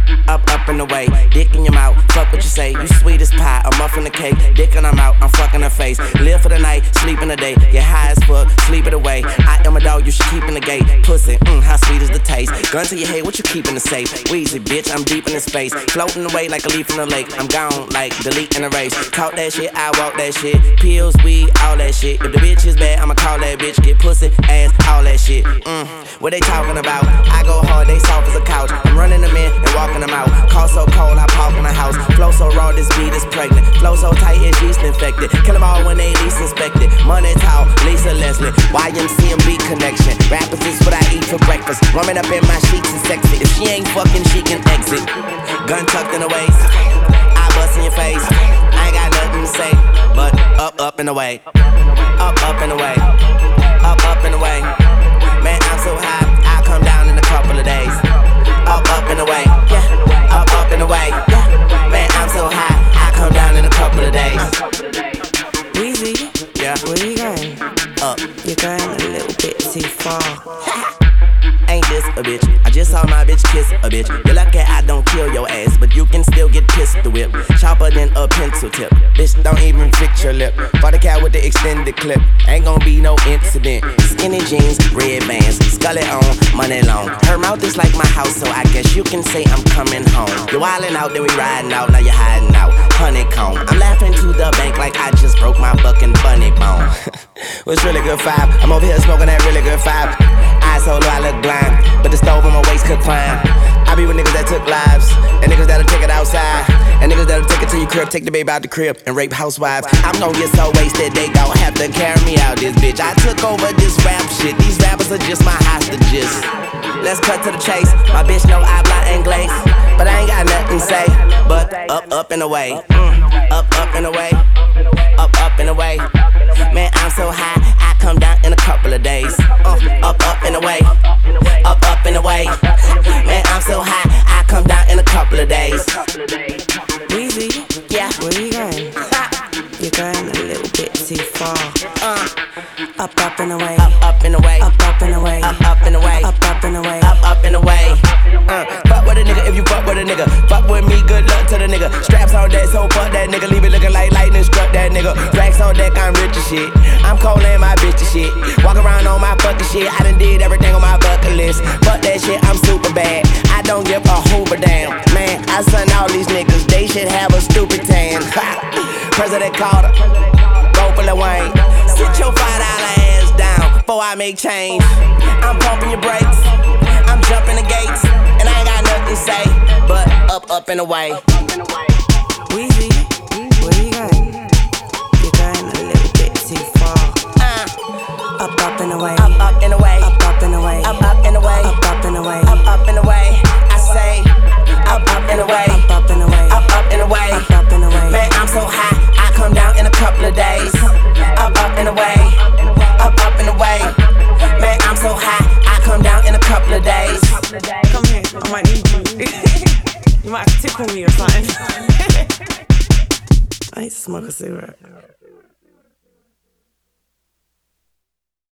Up and away, dick in your mouth, fuck what you say. You sweet as pie, a muffin the cake. Dick and I'm out, I'm fucking her face. Live for the night, sleep in the day. Get high as fuck, sleep it away. I am a dog, you should keep in the gate. Pussy, how sweet is the taste? Gun to your head, what you keep in the safe? Wheezy, bitch, I'm deep in the space. Floating away like a leaf in the lake. I'm gone like delete in the race. Talk that shit, I walk that shit. Pills, weed, all that shit. If the bitch is bad, I'ma call that bitch. Get pussy, ass, all that shit. What they talking about? I go hard, they soft as a couch. I'm running them in and walking them out. Call so cold, I park in the house. Flow so raw, this beat is pregnant. Flow so tight, it's yeast infected. Kill them all when they least inspected. Money tall, Lisa Leslie. YMCMB connection. Rappers is what I eat for breakfast. Warming up in my sheets and sexy. If she ain't fucking, she can exit. Gun tucked in the waist. I bust in your face. I ain't got nothing to say, but up and away. Up and away. Up and away. Man, I'm so high, I'll come down in a couple of days. Up and away. Yeah. Up and away. Yeah. Man, I'm so high, I'll come down in a couple of days. Weezy, yeah. Where you going? Up. You're going a little bit too far. Ain't this a bitch? I just saw my bitch kiss a bitch. You're lucky I don't kill your ass, but you can still get pistol whipped. Sharper than a pencil tip. Bitch, don't even fix your lip. For the cat with the extended clip. Ain't gon' be no incident. Skinny jeans, red bands, scully on, money long. Her mouth is like my house, so I guess you can say I'm coming home. You're wildin' out, then we riding out, now you're hiding out. Honeycomb, I'm laughing to the bank like I just broke my fucking bunny bone. Was really good vibe. I'm over here smoking that really good vibe. Eyes so low, I look blind, but the stove on my waist could climb. I be with niggas that took lives, and niggas that'll take it outside, and niggas that'll take it to your crib, take the baby out the crib, and rape housewives. I'm gon' get so wasted, they gon' have to carry me out this bitch. I took over this rap shit, these rappers are just my hostages. Let's cut to the chase, my bitch know I blind English, but I ain't got nothing to say, but up and away. Up and away. Up and away. Man, I'm so high, I come down in a couple of days. Up and away. Up and away. Man, I'm so high, I come down in a couple of days. Weezy, yeah. Where you going? You're going a little bit too far. Up and away. Up and away. Up and away. Up and away. Up and away. Up and away. Fuck with a nigga if you fuck with a nigga. Fuck with me, good luck to the nigga. Straps on deck, so fuck that nigga. Leave it looking like lightning struck that nigga. Racks on deck, I'm rich as shit. I'm cold and my bitch as shit. Walk around on my fucking shit. I done did everything on my bucket list. Fuck that shit, I'm super bad. I don't give a hoover damn. Man, I son all these niggas. They should have a stupid tan. President Carter, roll for Lil Wayne. Sit your $5 ass down before I make change. I'm pumping your brakes, I'm jumping the gates, and I ain't got nothing to say, but up and away. Weezy, where you going? You're going a little bit too far. Up and away. Up and away. Up and away. Up and away. Up and away. Up and away. I say up and away. Up and away. Up and away. Up and away. Man, I'm so high, I come down in a couple of days. Up and away. Up and away. Man, I'm so high, I come down in a couple of days. Come here, I might need you. You might have to tickle me or something. I need to smoke a cigarette.